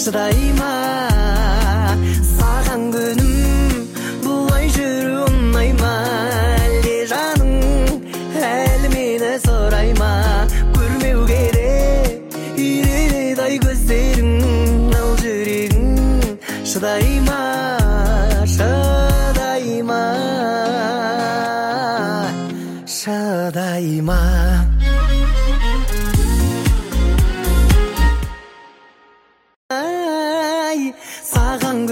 шыдай ма саған күнім бұлай жүру ұнай ма әлде жаның әлі мені сұрай ма көрмеу керек үйренеді ай көздерің ал жүрегің шыдай ма шыдай ма шыдай ма